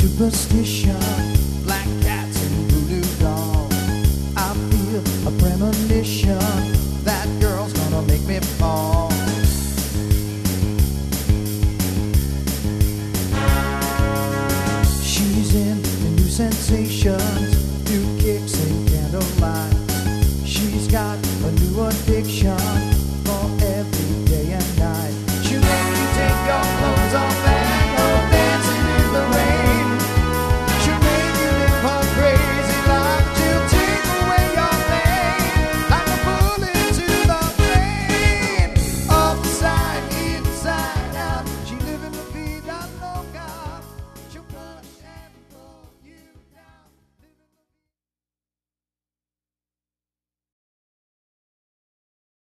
superstition, black cats and voodoo dolls. I feel a premonition that girl's gonna make me fall. She's in the new sensations,